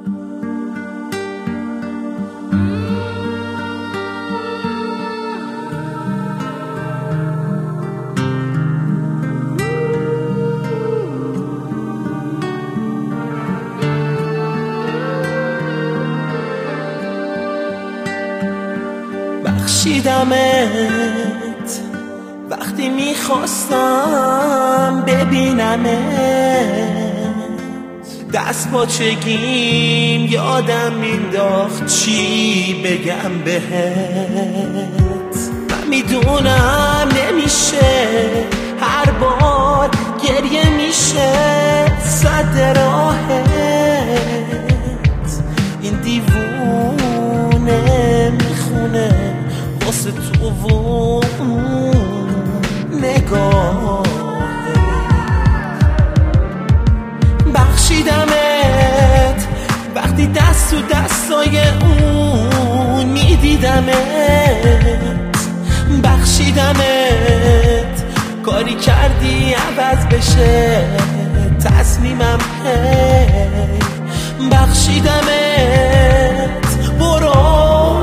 بخشیدمت وقتی میخواستم ببینمت، دست با چگیم یادم مینداخت چی بگم بهت. من میدونم نمیشه، هر بار گریه میشه صد راهت. این دیوونه میخونه واسه تو و نگاه. بخشیدمت وقتی دست تو دستای اون میدیدمت، بخشیدمت کاری کردی عوض بشه تصمیمم. بخشیدمت برو،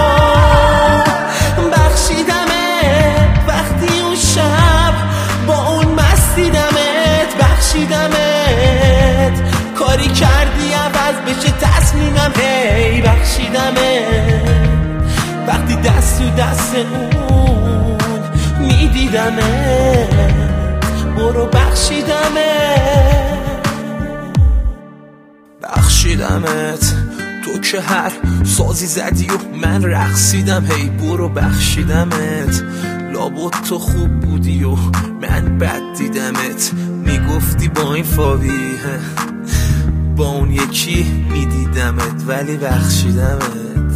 بخشیدمت وقتی اون شب با اون مستیدمت، بخشیدمت کاری کردی عوض بشه تصمیمم. هی بخشیدمت وقتی دست تو دست اون میدیدمت، برو بخشیدمت. بخشیدمت تو که هر سازی زدی و من رقصیدم. هی برو بخشیدمت، لابد تو خوب بودی و من بد دیدمت. میگفتی با این فاوی با اون یکی میدیدمت، ولی بخشیدمت.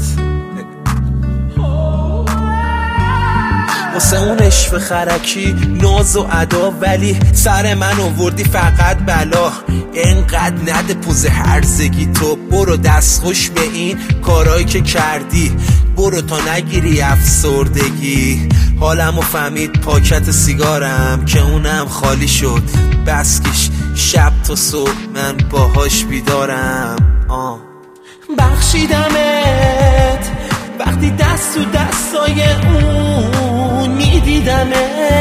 واسه اون عشق خرکی ناز و ادا، ولی سر من آوردی فقط بلا. اینقدر نده پوز هرزگی تو، برو دست خوش به این کارایی که کردی. برو تا نگیری افسردگی. حالمو فهمید پاکت سیگارم که اونم خالی شد. بسکش شب تا صبح من باهاش بیدارم. بخشیدمت وقتی دست تو دستای اون میدیدمت،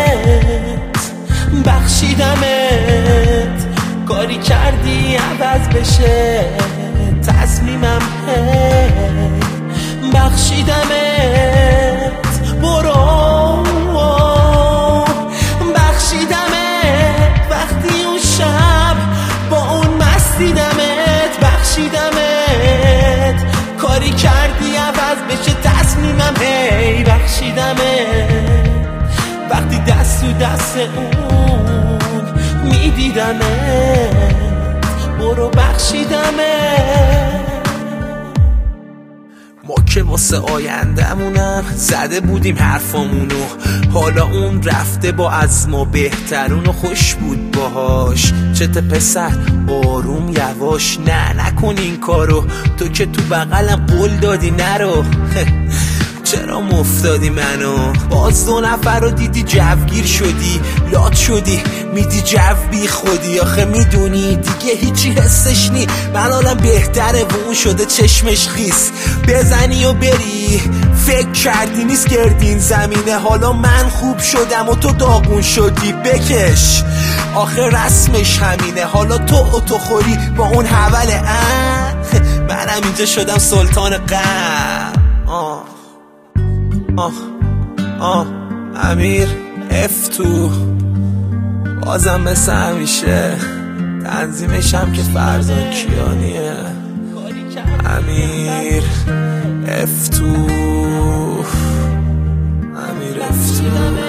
بخشیدمت کاری کردی عوض بشه تصمیمم. بخشیدمت برو، بخشیدمت وقتی اون شب با اون مستیدمت، بخشیدمت کاری کردی عوض بشه تصمیمم. هی بخشیدمت وقتی دست تو دست اون میدیدمت، برو بخشیدمت. ما که واسه آیندمونم زده بودیم حرفامونو، حالا اون رفته با از ما بهترون و خوش بود باهاش. چته پسر آروم یواش، نه نکن این کارو، تو که تو بغلم قول دادی نرو. چرا مفتادی منو؟ باز 2 نفر رو دیدی جوگیر شدی، لات شدی میدی جو بی خودی. آخه میدونی دیگه هیچی حسش نی، من حالم بهتره و اون شده چشمش خیس. بزنی و بری فکر کردی نیست گردین زمینه. حالا من خوب شدم و تو داغون شدی، بکش آخه رسمش همینه. حالا تو خوری با اون حول منم اینجا شدم سلطان غم. امیر افتو بازم مثل همیشه، تنظیمش هم که فرزان کیانیه. امیر افتو، امیر افتو.